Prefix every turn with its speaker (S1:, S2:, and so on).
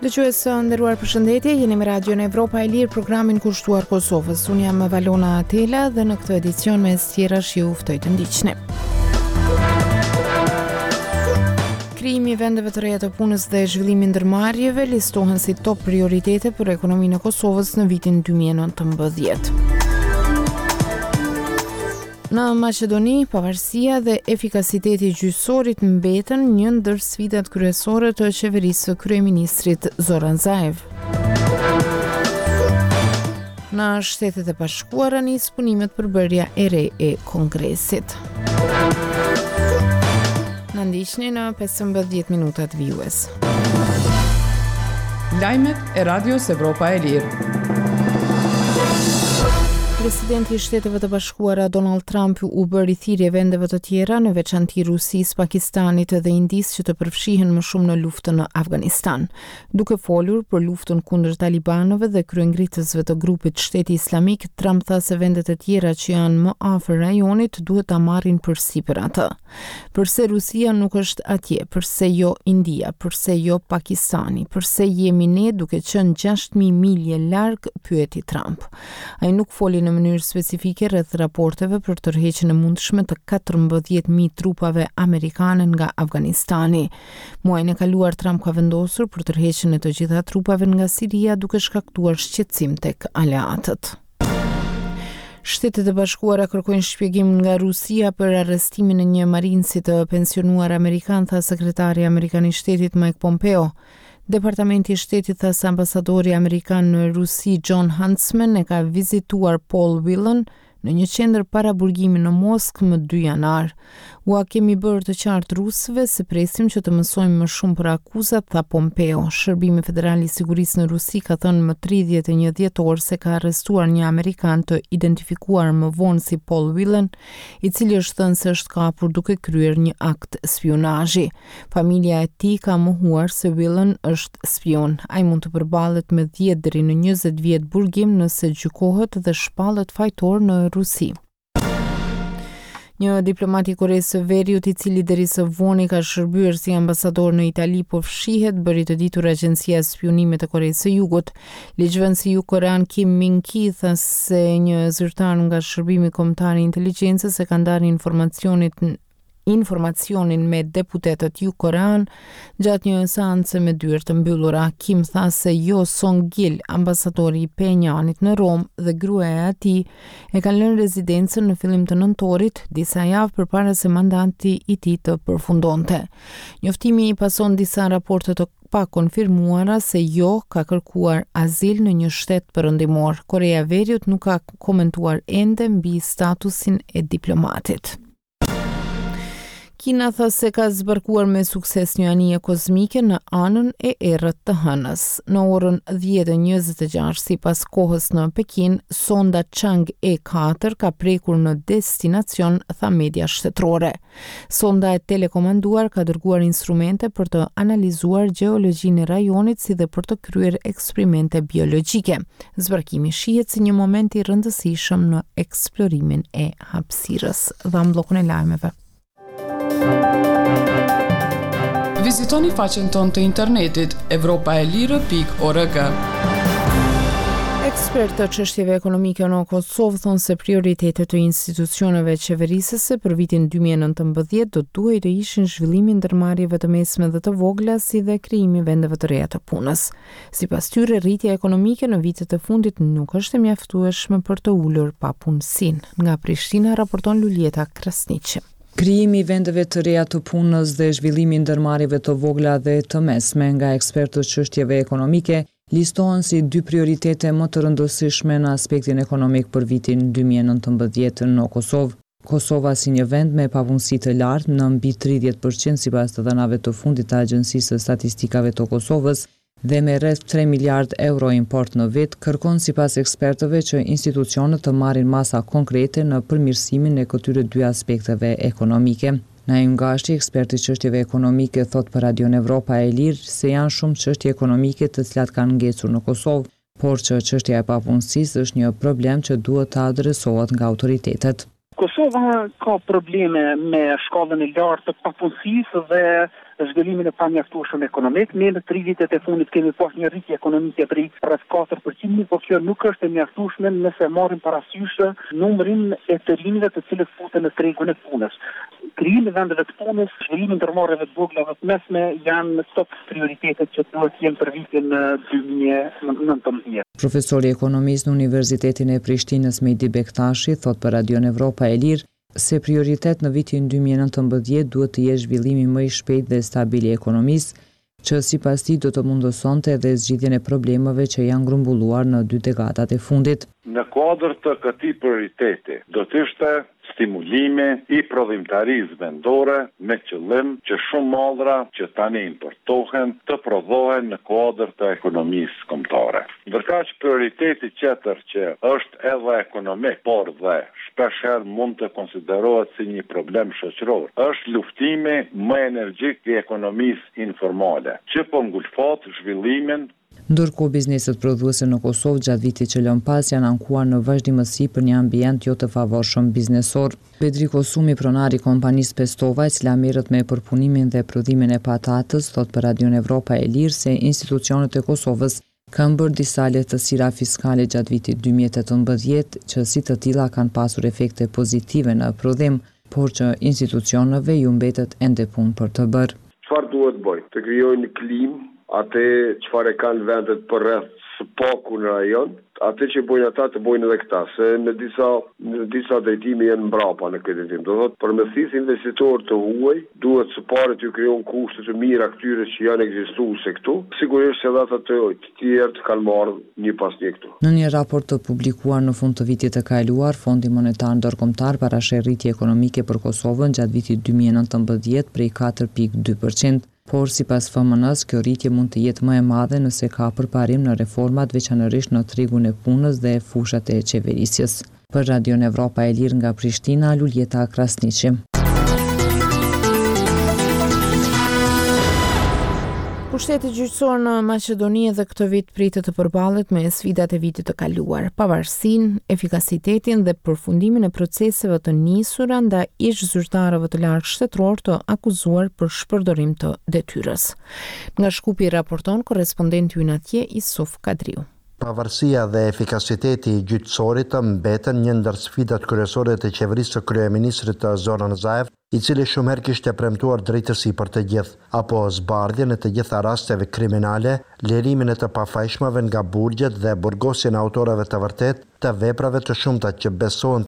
S1: Dëgjues nderuar, përshëndetje, jeni me Radion Evropa e Lirë, programin kushtuar Kosovës. Unë jam Valona Atela dhe në këtë edicion me tjerash ju ftoj të ndiqni. Krijimi i vendeve të reja të punës dhe zhvillimi i ndërmarrjeve listohen si top prioritete për ekonominë e Kosovës në vitin 2019. Në Maqedoni, pavarësia dhe efikasiteti i gjyqësorit mbetën një ndër sfidat kryesore të qeverisë së kryeministrit Zoran Zaev. Në Shtetet e Bashkuara nis punimet për bërja e re e Kongresit. Na ndiqni në 15 minutat vijues.
S2: Lajmet e Radios Evropa e Lirë.
S1: Presidenti i Shteteve të Bashkuara Donald Trump u bëri thirrje vendeve të tjera, në veçanti Rusisë, Pakistanit dhe Indisë, që të përfshihen më shumë në luftën në Afganistan. Duke folur për luftën kundër talibanëve dhe kryengritësve të grupit Shteti Islamik, Trump tha se vendet e tjera që janë më afër rajonit duhet ta marrin përsipër atë. Pse Rusia nuk është atje? Pse jo India? Pse jo Pakistani? Pse jemi ne duke qenë 6000 milje larg? Pyeti Trump. Ai nuk foli në mënyrë specifike rreth raporteve për tërheqjen e mundshme të 14.000 trupave amerikane nga Afganistani. Muajin e kaluar Trump ka vendosur për tërheqjen e të gjitha trupave nga Siria, duke shkaktuar shqetësim tek aleatët. Shtetet e Bashkuara kërkojnë shpjegim nga Rusia për arrestimin e një marinsi të pensionuar amerikan, tha sekretari amerikan i shtetit Mike Pompeo. Departamenti i shtetit tha se ambasadori amerikan në Rusi John Huntsman e ka vizituar Paul Whelan në një qendër para burgimi në Moskë më 2 janar. Ua kemi bërë të qartë rusëve se presim që të mësojmë më shumë për akuzat, tha Pompeo. Shërbimi federal i sigurisë në Rusi ka thënë më 31 dhjetor se ka arrestuar një amerikan të identifikuar më vonë si Paul Whelan, i cili është thënë se është kapur duke kryer një akt spionazhi. Familja e tij ka mohuar se Whelan është spion. Ai mund të përballet me 10 deri në 20 vjet burgim nëse gjykohet dhe shpallet fajtor në Rusi. Një diplomat i Koreas së Veriut, i cili deri së voni ka shërbyer si ambasador në Itali, po fshihet, bëri të ditur Agjencia e Spionimit të Koreas së Jugut. Ligjvënësi jugkorean Kim Min-ki tha se një zyrtar nga shërbimi kombëtar i inteligjencës e ka ndarë informacionin me deputetët jugkorean gjatë një seance me dyert të mbyllura. Kim tha se Jo Song-gil, ambasadori i Penjanit në Rom dhe gruaja e tij e kanë lënë rezidencën në fillim të nëntorit, disa javë përpara se mandati i tij të përfundonte. Njoftimi i pason disa raporte të pa konfirmuara se Jo ka kërkuar azil në një shtet perëndimor. Korea e Veriut nuk ka komentuar ende mbi statusin e diplomatit. Kina tha se ka zbarkuar me sukses një anije kozmike në anën e errët të hënës. Në orën 10:26 sipas kohës në Pekin, sonda Chang'e 4 ka prekur në destinacion, tha media shtetërore. Sonda e telekomanduar ka dërguar instrumente për të analizuar gjeologjinë e rajonit si dhe për të kryer eksperimente biologjike. Zbarkimi shihet si një moment i rëndësishëm në eksplorimin e hapësirës. Dha bllokun e lajmeve.
S2: Vizitoni faqen tonë të internetit europaelire.org.
S1: Ekspertë të çështjeve ekonomike në Kosovë thonë se prioritetet të institucioneve qeverisëse për vitin 2019 do duhej të ishin zhvillimi i ndërmarrjeve të mesme dhe të vogla, si dhe krijimi i vendeve të reja të punës. Sipas tyre, rritja ekonomike në vitet e fundit nuk është e mjaftueshme për të ulur papunësinë. Nga Prishtina raporton Lulieta Krasniqi.
S3: Krijimi i vendeve të reja të punës dhe zhvillimi i ndërmarrjeve të vogla dhe të mesme nga ekspertët çështjeve ekonomike listohen si 2 prioritete më të rëndësishme në aspektin ekonomik për vitin 2019 në Kosovë. Kosova si një vend me papunësi të lartë në mbi 30% sipas të dhënave të fundit të Agjencisë së Statistikave të Kosovës dhe me rreth 3 miliard euro import në vit, kërkon sipas ekspertëve që institucionet të marrin masa konkrete në përmirësimin e këtyre 2 aspekteve ekonomike. Naim Gashti, eksperti çështjeve ekonomike, thot për Radion Evropa e Lirë se janë shumë çështje ekonomike të cilat kanë ngecur në Kosovë, por që çështja e papunësisë është një problem që duhet të adresohet nga autoritetet.
S4: Kosova ka probleme me shkallën e lartë të papunësisë dhe zhvillimin e pamjaftueshëm ekonomik. Ne në 3 vitet e fundit kemi pasur një rritje ekonomike prej rreth 4%, por kjo nuk është e mjaftueshme nëse marrim parasysh numrin e të rinjve të cilët futen në tregun e punës. Krijimi i vendeve të punës, zhvillimi i ndërmarrjeve të vogla dhe të mesme janë top prioritetet që duhet të jenë për vitin 2019.
S3: Profesori ekonomist në Universitetin e Prishtinës Mehdi Bektashi thot për Radion Evropa e Lirë se prioritet në vitin 2019 duhet të jetë zhvillimi më i shpejt dhe stabil i ekonomisë, që sipas tij do të mundësonte edhe zgjidhjen e problemeve që janë grumbulluar në 2 dekadat e fundit.
S5: Në kuadër të këtij prioriteti do të ishte stimulimi i prodhimtarisë vendore me qëllim që shumë mallra që tani importohen të prodhohen në kuadër të ekonomisë kombëtare. Ndërkaq prioriteti tjetër që është edhe ekonomik, por dhe shpeshherë mund të konsiderohet si një problem shoqëror, është luftimi më energjik i ekonomisë informale, që po ngulfat zhvillimin.
S3: Ndërkohë bizneset prodhuese në Kosovë gjatë vitit që lën pas janë ankuar në vazhdimësi për një ambient jo të favorshëm biznesor. Bedri Kosumi, pronari i kompanisë Pestova, e cila merret me përpunimin dhe prodhimin e patatës, thot për Radion Evropa e Lirë se institucionet e Kosovës kanë bërë disa lehtësira fiskale gjatë vitit 2018 që si të tilla kanë pasur efekte pozitive në prodhim, por që institucioneve ju mbetet ende punë për të bërë.
S6: Çfarë duhet bëjë? Të krijojnë klimë atë çfarë kanë vendet për rreth spaku në rajon, atë që bojnë ata të bojnë edhe këta, se në disa drejtime janë mbrapa në këtë drejtim. Do thotë përmësis investitor të huaj, duhet së pari të krijon kushte të mira këtyre që janë ekzistuese këtu. Sigurisht se ata të tjerë të kanë marrë një pas një këtu.
S3: Në një raport të publikuar në fund të vitit të kaluar, Fondi Monetar Ndërkombëtar parasheh rritje ekonomike për Kosovën gjatë vitit 2019 prej 4.2%. Por sipas FMN-s, kjo rritje mund të jetë më e madhe nëse ka përparim në reformat veçanërisht në tregun e punës dhe fushat e qeverisjes. Për Radion Evropa e Lirë nga Prishtina, Luljeta Krasniqi.
S1: Pushteti gjyqësor në Maqedoni edhe këtë vit pritet të përballet me sfidat e vitit të kaluar, pavarësinë, efikasitetin dhe përfundimin e proceseve të nisura ndaj ish-zyrtarëve të lartë shtetëror të akuzuar për shpërdorim të detyrës. Nga Shkupi raporton korrespondenti ynë atje Isuf Kadriu.
S7: Pavarësia dhe efikasiteti i gjyqësorit mbeten një ndër sfidat kryesore të qeverisë së kryeministrit Zoran Zaev, i cili shumë herë kishte premtuar drejtësi për të gjithë, apo zbardhjen e të gjitha rasteve kriminale, lirimin e të pafajshmave nga burgjet dhe burgosjen e autorëve të vërtet të veprave të shumta që besohen